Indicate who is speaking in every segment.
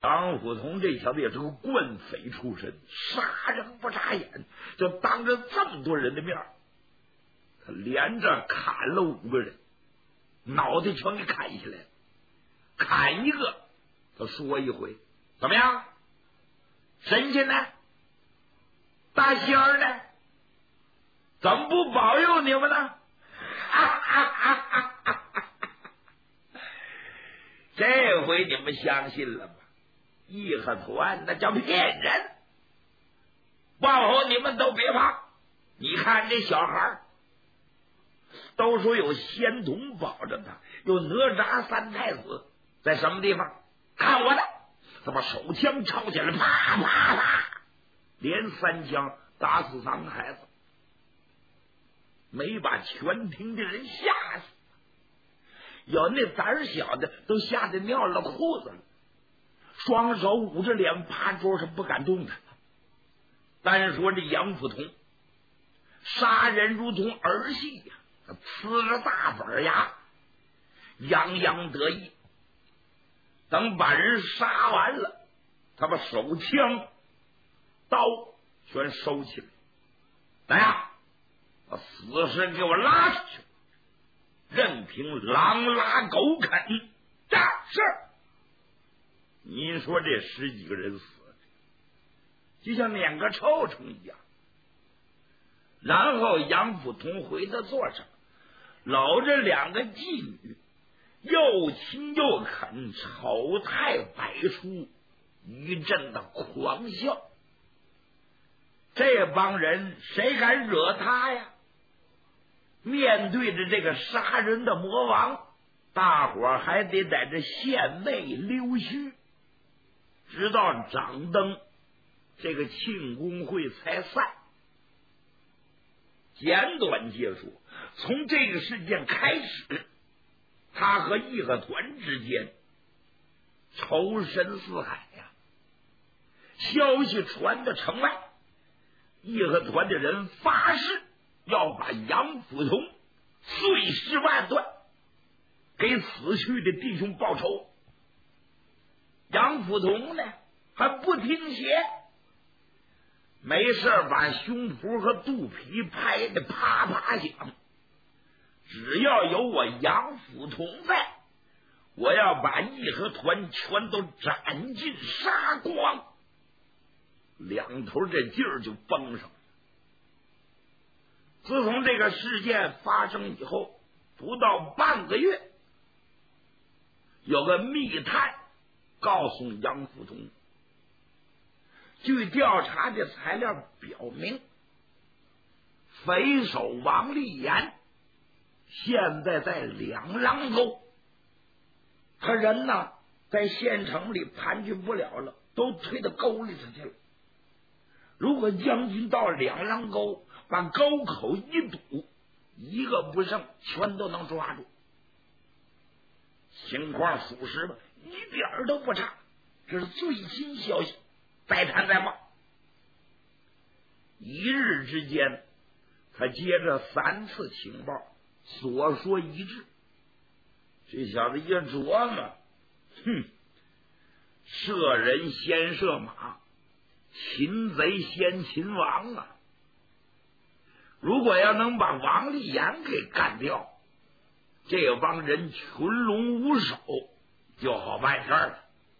Speaker 1: 杨虎同这小子也是个棍匪出身，杀人不眨眼，就当着这么多人的面，他连着砍了5个人，脑袋全给砍下来了。砍一个，他说一回，怎么样？神仙呢？大仙儿呢？怎么不保佑你们呢？这回你们相信了吧？义和团那叫骗人，往后你们都别怕。你看这小孩都说有仙童保着他，有哪吒3太子在什么地方？看我的！他把手枪抄起来，啪啪啪，连3枪打死3个孩子，没把全厅的人吓死。有那胆小的都吓得尿了裤子了，双手捂着脸趴桌上不敢动弹。单说这杨福同杀人如同儿戏呀，呲着大板牙，洋洋得意。等把人杀完了，他把手枪刀全收起来，来呀，把死尸给我拉出去，任凭狼拉狗啃。这是您说这10几个人死了，就像撵个臭虫一样。然后杨福同回到座上，搂着2个妓女，又亲又啃，丑态百出，一阵的狂笑。这帮人谁敢惹他呀？面对着这个杀人的魔王，大伙儿还得在这献媚溜须，直到掌灯，这个庆功会才散。简短结束，从这个事件开始，他和义和团之间仇深似海呀。消息传到城外，义和团的人发誓要把杨福同碎尸万段，给死去的弟兄报仇。杨福同呢还不听邪，没事把胸脯和肚皮拍得啪啪响。只要有我杨福同在，我要把义和团全都斩尽杀光。两头这劲儿就绷上了。自从这个事件发生以后，不到半个月，有个密探告诉杨福同，据调查的材料表明，匪首王立言现在在两狼沟，他人呢在县城里盘踞不了了，都推到沟里头去了。如果将军到两狼沟，把沟口一堵，一个不剩，全都能抓住。情况属实吧？一点都不差，这是最新消息，再谈再报。一日之间，他接着3次情报，所说一致。这小子一琢磨，射人先射马，擒贼先擒王啊！如果要能把王立言给干掉，这帮人群龙无首，就好办事了。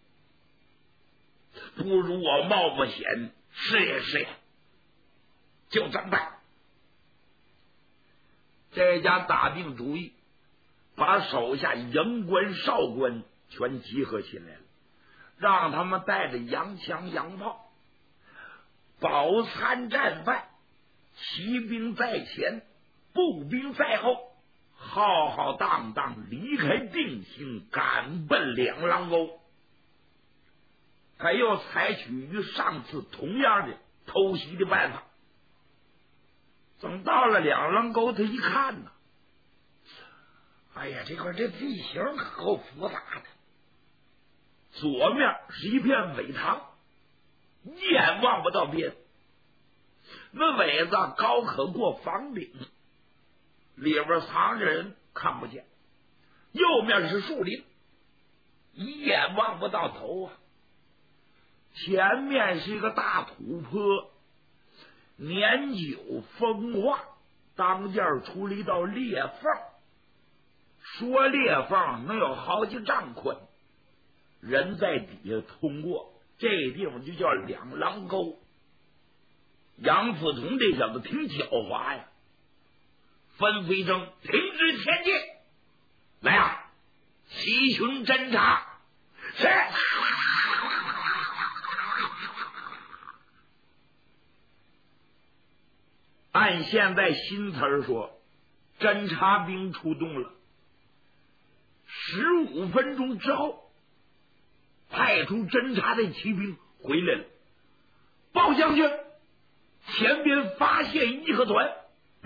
Speaker 1: 不如我冒险试验试验，就这么办。这家打定主意，把手下营官哨官全集合起来了，让他们带着洋枪洋炮，饱餐战饭，骑兵在前，步兵在后，浩浩荡荡离开定兴，赶奔两狼沟。他又采取与上次同样的偷袭的办法。等到了两狼沟，他一看呢，哎呀，这块这地形可够复杂的。左面是一片苇塘，一眼望不到边，那苇子高可过房顶，里边藏着人看不见。右面是树林，一眼望不到头啊。 前面是一个大土坡，年久风化，当间出了一道裂缝，说裂缝能有好几丈宽，人在底下通过，这地方就叫两狼沟。杨福同这小子挺狡猾呀，吩咐一声停止前进，来啊，齐群侦查。是。按现在新词儿说，侦察兵出动了。15分钟之后，派出侦察的骑兵回来了，报将军，前边发现义和团。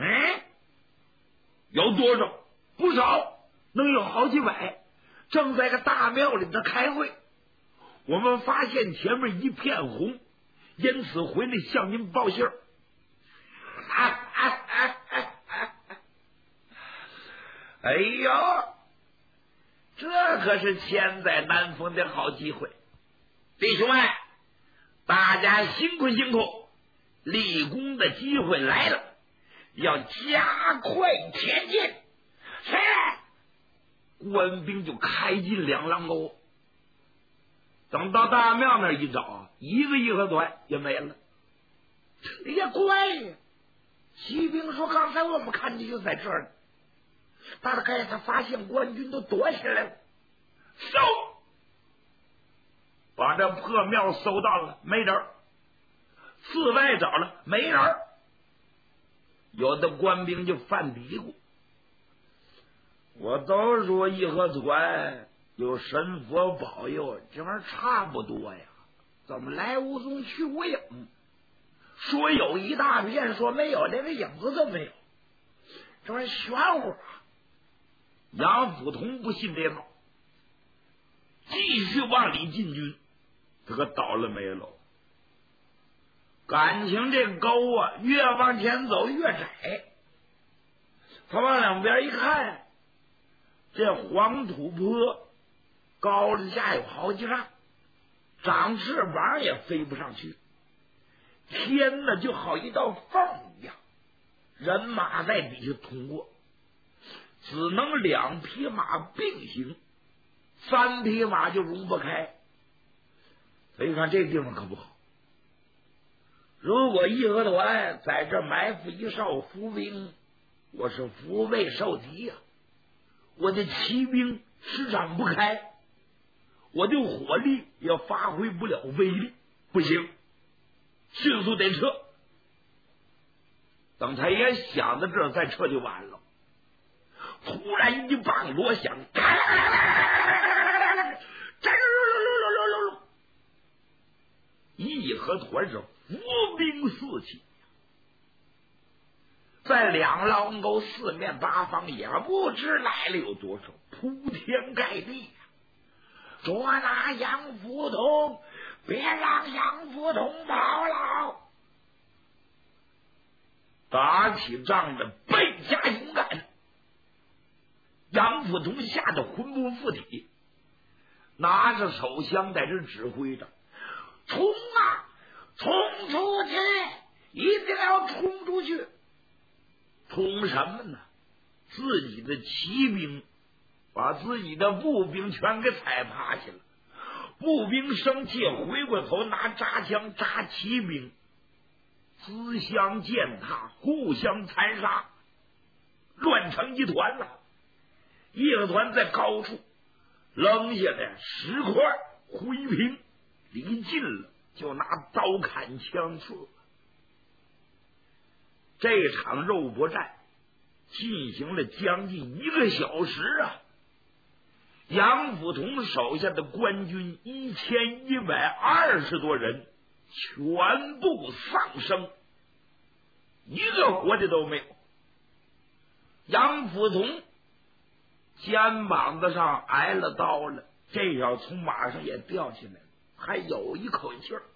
Speaker 1: 有多少？不少，能有好几百，正在个大庙里头开会。我们发现前面一片红，因此回来向您报信儿。哎呦，这可是千载难逢的好机会，弟兄们，大家辛苦辛苦，立功的机会来了，要加快前进。是，官兵就开进两狼沟。等到大庙那儿一找，一个义和团也没了。也怪呀，骑兵说刚才我们看见就在这儿呢，大概他发现官军都躲起来了，搜，把这破庙搜到了，没人，四外找了，没人。有的官兵就犯嘀咕，我都说义和团有神佛保佑，这玩意儿差不多呀，怎么来无踪去无影？说有一大片，说没有，连个影子都没有，这玩意儿玄乎。杨福同不信这套，继续往里进军，这可倒了霉了。感情这沟啊，越往前走越窄。他往两边一看，这黄土坡高了下有好几丈，长翅膀也飞不上去，天呢就好一道缝一样，人马在底下通过，只能2匹马并行，3匹马就容不开。所以看这地方可不好，如果义和团在这埋伏一哨伏兵，我是腹背受敌呀，我的骑兵施展不开，我的火力也发挥不了威力，不行，迅速得撤。等他也想到这儿，再撤就完了。突然一棒锣响，义和团是伏兵四起，在两狼沟四面八方也不知来了有多少，铺天盖地。捉拿杨福同，别让杨福同跑了！打起仗来倍加勇敢。杨福同吓得魂不附体，拿着手枪在这指挥着：冲啊，冲出去！一定要冲出去！冲什么呢？自己的骑兵把自己的步兵全给踩趴下了，步兵生气，回过头拿扎枪扎骑兵，自相践踏，互相残杀，乱成一团了。义和团在高处扔下来石块灰瓶，离近了就拿刀砍枪刺。这场肉搏战进行了将近1个小时啊！杨福同手下的官军1120多人全部丧生，一个活的都没有。杨福同肩膀子上挨了刀了，这要从马上也掉下来了，还有一口气儿。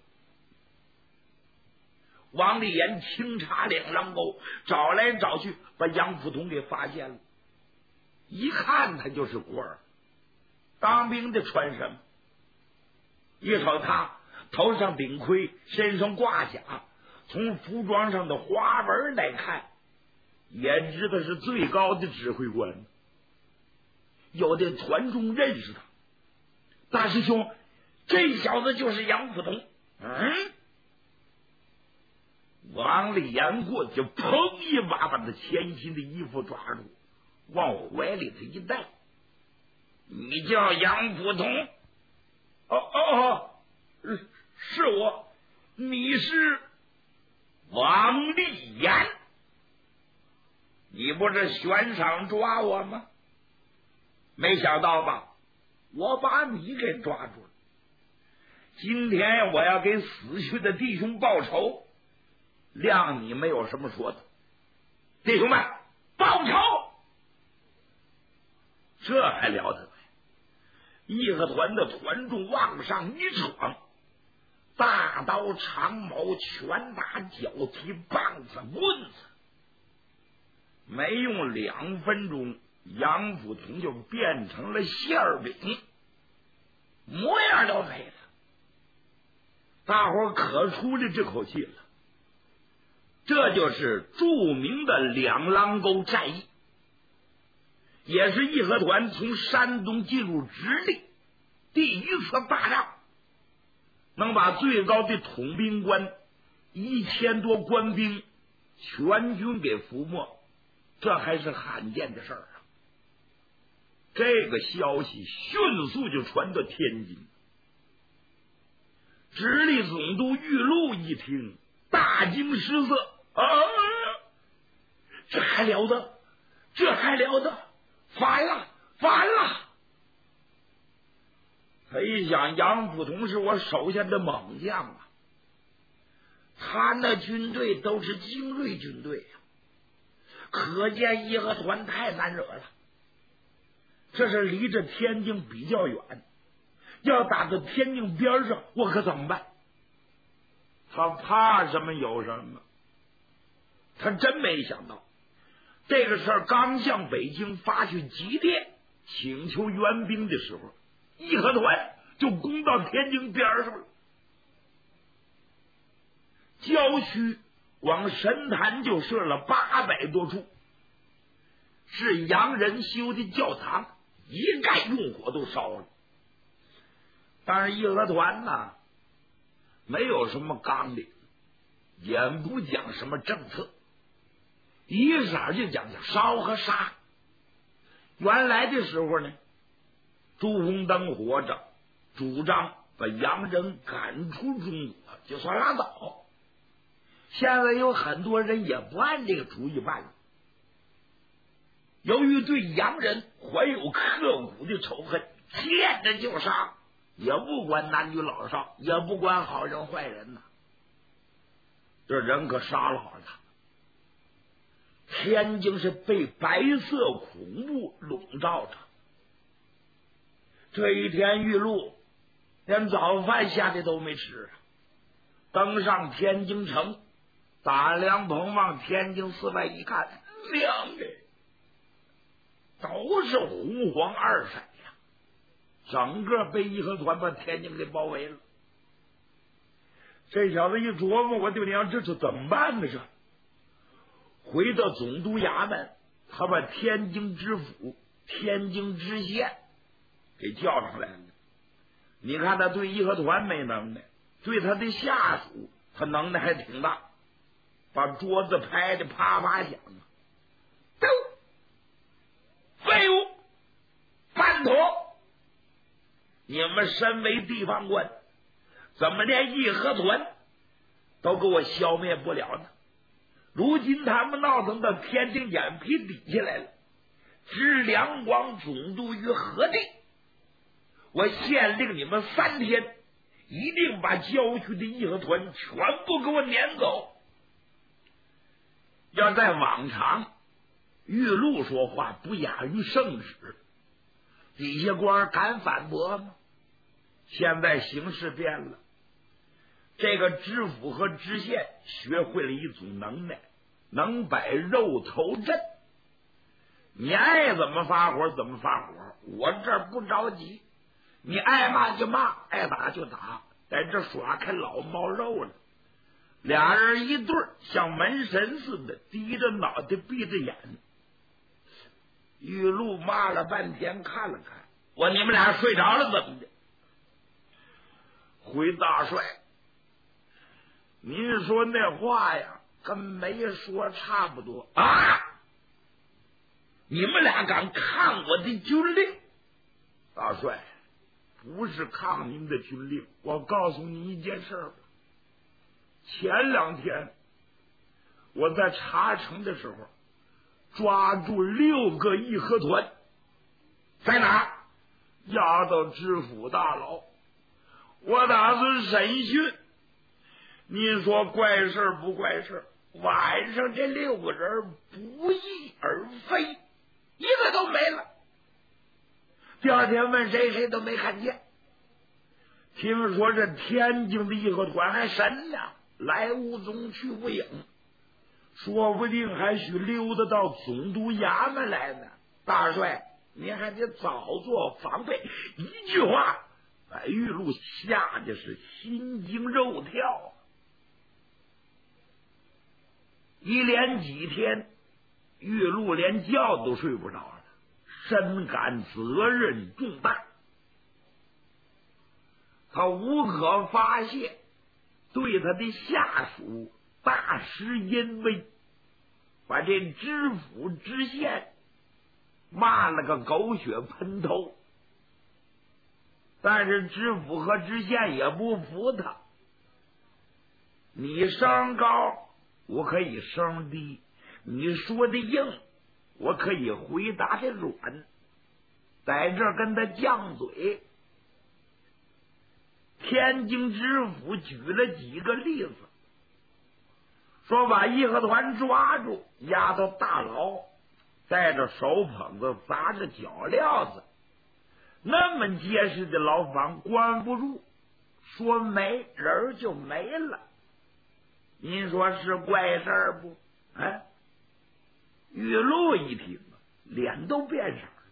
Speaker 1: 王立言清查两狼沟，找来找去，把杨福同给发现了。一看他就是官儿，当兵的穿什么？一瞅他头上顶盔，身上挂甲，从服装上的花纹来看，也知道是最高的指挥官。有的团众认识他，大师兄，这小子就是杨辅同。王立言过去，砰一把把他前妻的衣服抓住，往怀里头一带。你叫杨辅同？是我。你是王立言？你不是悬赏抓我吗？没想到吧，我把你给抓住了。今天我要给死去的弟兄报仇，谅你没有什么说的。弟兄们，报仇！这还了得！义和团的团众往上一闯，大刀长矛拳打脚踢棒子棍子，没用2分钟，杨辅同就变成了馅饼，模样都没了。大伙可出了这口气了。这就是著名的两狼沟战役，也是义和团从山东进入直隶第一次大战，能把最高的统兵官1000多官兵全军给覆没，这还是罕见的事儿啊！这个消息迅速就传到天津，直隶总督玉禄一听，大惊失色啊！这还了得！这还了得！完了！完了！他一想，杨辅同是我手下的猛将啊，他那军队都是精锐军队呀，可见义和团太难惹了。这是离着天津比较远，要打到天津边上，我可怎么办？他怕什么有什么，他真没想到这个事儿刚向北京发去急电请求援兵的时候，义和团就攻到天津边上了。郊区往神坛就设了800多处，是洋人修的教堂，一概用火都烧了。但是义和团呢，没有什么纲领，也不讲什么政策，一色就讲烧和杀。原来的时候呢，朱鸿登活着主张把洋人赶出中国，就算拉倒。现在有很多人也不按这个主意办了。由于对洋人怀有刻骨的仇恨，见着就杀，也不管男女老少，也不管好人坏人呐，这人可杀了他。天津是被白色恐怖笼罩着。这一天，玉禄连早饭下的都没吃，登上天津城，打凉棚往天津寺外一看，亮的都是红黄二色呀，整个被义和团把天津给包围了。这小子一琢磨，我就娘，这是怎么办呢？这回到总督衙门，他把天津知府、天津知县给叫上来了。你看他对义和团没能耐，对他的下属他能耐还挺大，把桌子拍的啪啪响啊！都废物，叛徒！你们身为地方官，怎么连义和团都给我消灭不了呢？如今他们闹腾到天津眼皮底下来了，置两广总督于何地？我限令你们3天，一定把郊区的义和团全部给我撵走。要在往常，玉禄说话不亚于圣旨，底下官敢反驳吗？现在形势变了，这个知府和知县学会了一种能耐，能摆肉头阵。你爱怎么发火怎么发火，我这儿不着急，你爱骂就骂，爱打就打， 在这耍开老毛肉了。俩人一对像门神似的，低着脑袋闭着眼。玉露骂了半天，看了看我，你们俩睡着了怎么的？回大帅，您说那话呀，跟没说差不多啊！你们俩敢抗我的军令？大帅，不是抗您的军令，我告诉你一件事吧。前2天我在茶城的时候，抓住6个义和团，在哪？押到知府大牢。我打算审讯。您说怪事不怪事？晚上这6个人不翼而飞，一个都没了。第2天问谁，谁都没看见。听说这天津的义和团还神呢，来无踪去无影，说不定还许溜达到总督衙门来呢。大帅，您还得早做防备。一句话把玉露吓得是心惊肉跳。一连几天，玉露连觉都睡不着了，深感责任重大。他无可发泄，对他的下属大施淫威，把这知府知县骂了个狗血喷头。但是知府和知县也不服他，你声高我可以声低，你说的硬我可以回答的软，在这儿跟他犟嘴。天津知府举了几个例子，说把义和团抓住，押到大牢，带着手捧子，砸着脚镣子，那么结实的牢房关不住，说没人就没了。您说是怪事儿不？哎，玉露一听，脸都变色了。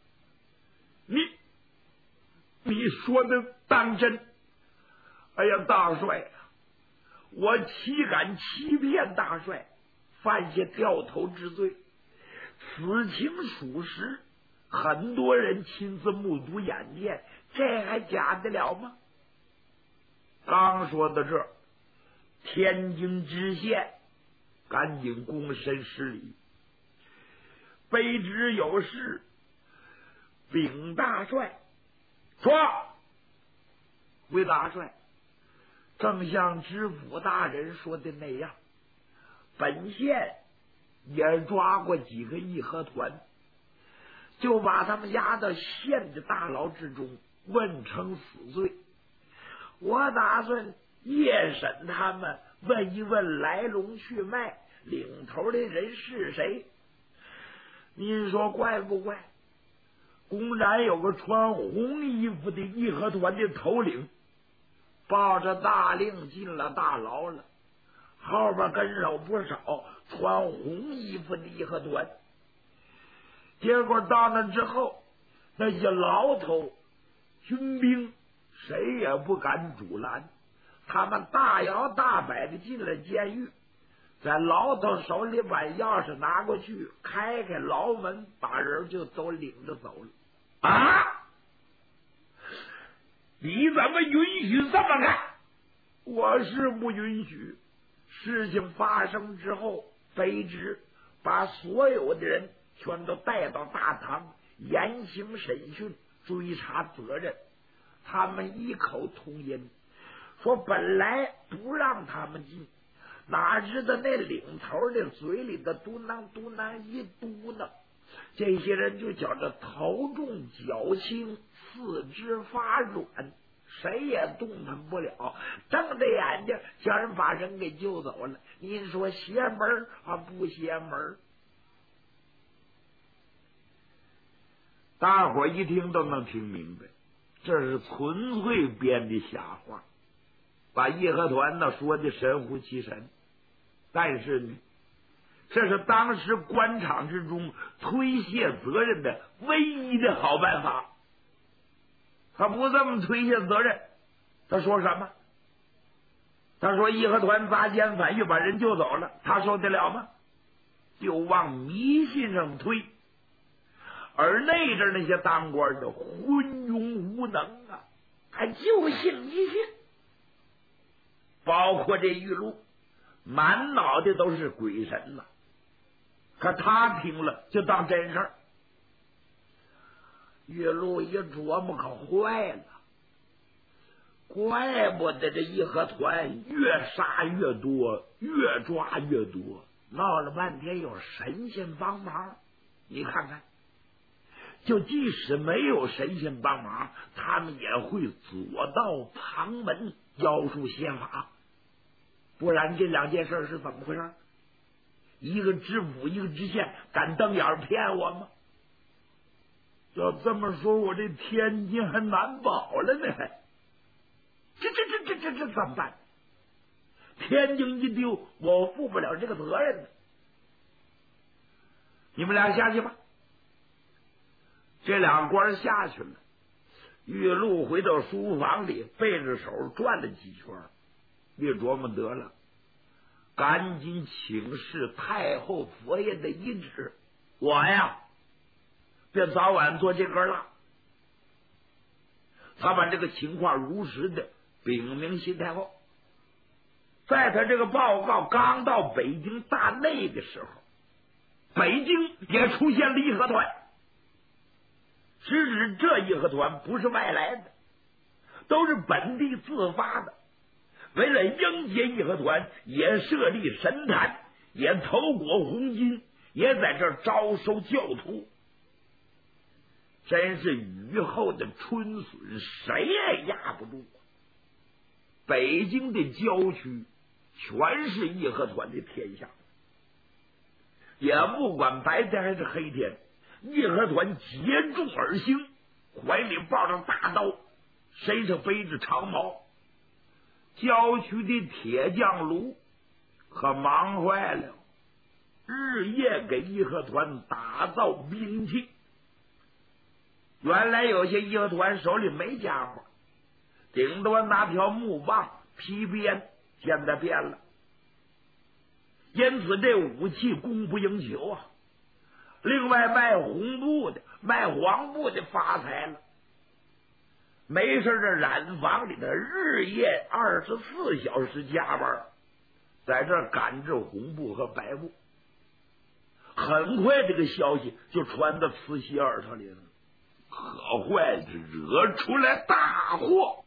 Speaker 1: 你说的当真？哎呀，大帅啊，我岂敢欺骗大帅，犯下掉头之罪。此情属实，很多人亲自目睹眼见，这还假得了吗？刚说到这儿，天津知县赶紧躬身施礼，卑职有事禀大帅。说，回大帅，正像知府大人说的那样，本县也抓过几个义和团，就把他们押到县的大牢之中，问成死罪。我打算夜审他们，问一问来龙去脉，领头的人是谁。您说怪不怪？公然有个穿红衣服的义和团的头领，抱着大令进了大牢了，后边跟手不少穿红衣服的义和团。结果到那之后，那些牢头军兵谁也不敢阻拦，他们大摇大摆的进了监狱，在牢头手里把钥匙拿过去，开牢门，把人就都领着走了。啊！你怎么允许这么干？我是不允许。事情发生之后，卑职把所有的人全都带到大堂，严刑审讯，追查责任。他们异口同音说，本来不让他们进，哪知道那领头的嘴里的嘟囔嘟囔一嘟囔，这些人就觉着头重脚轻，四肢发软，谁也动弹不了，瞪着眼睛叫人把人给救走了。您说邪门啊不邪门？大伙一听都能听明白，这是纯粹编的瞎话，把义和团呢说的神乎其神。但是呢，这是当时官场之中推卸责任的唯一的好办法。他不这么推卸责任， 他说什么？他说义和团砸奸反狱把人救走了，他受得了吗？就往迷信上推。而那阵那些当官的昏庸无能啊，还就信迷信。包括这玉露，满脑袋都是鬼神了。可他听了就当真事儿。玉露一琢磨，可坏了，怪不得这义和团越杀越多，越抓越多，闹了半天有神仙帮忙。你看看，就即使没有神仙帮忙，他们也会左道旁门，妖术仙法。不然这两件事是怎么回事？一个知府，一个知县，敢瞪眼骗我吗？要这么说，我这天津还难保了呢。这怎么办？天津一丢，我负不了这个责任呢。你们俩下去吧。这两官下去了，玉露回到书房里，背着手转了几圈，一琢磨得了，赶紧请示太后佛爷的懿旨，我呀别早晚做这根蜡。他把这个情况如实的禀明新太后。在他这个报告刚到北京大内的时候，北京也出现了义和团。实指这义和团不是外来的，都是本地自发的。为了迎接义和团，也设立神坛，也头裹红巾，也在这儿招收教徒。真是雨后的春笋，谁也压不住。北京的郊区全是义和团的天下，也不管白天还是黑天，义和团接踵而行，怀里抱着大刀，身上背着长矛。郊区的铁匠炉可忙坏了，日夜给义和团打造兵器。原来有些义和团手里没家伙，顶多拿条木棒劈鞭，现在变了。因此这武器供不应求啊。另外卖红布的、卖黄布的发财了，没事这染坊里的日夜24小时加班，在这赶制红布和白布。很快这个消息就传到慈禧耳朵里了，可坏了，惹出来大祸。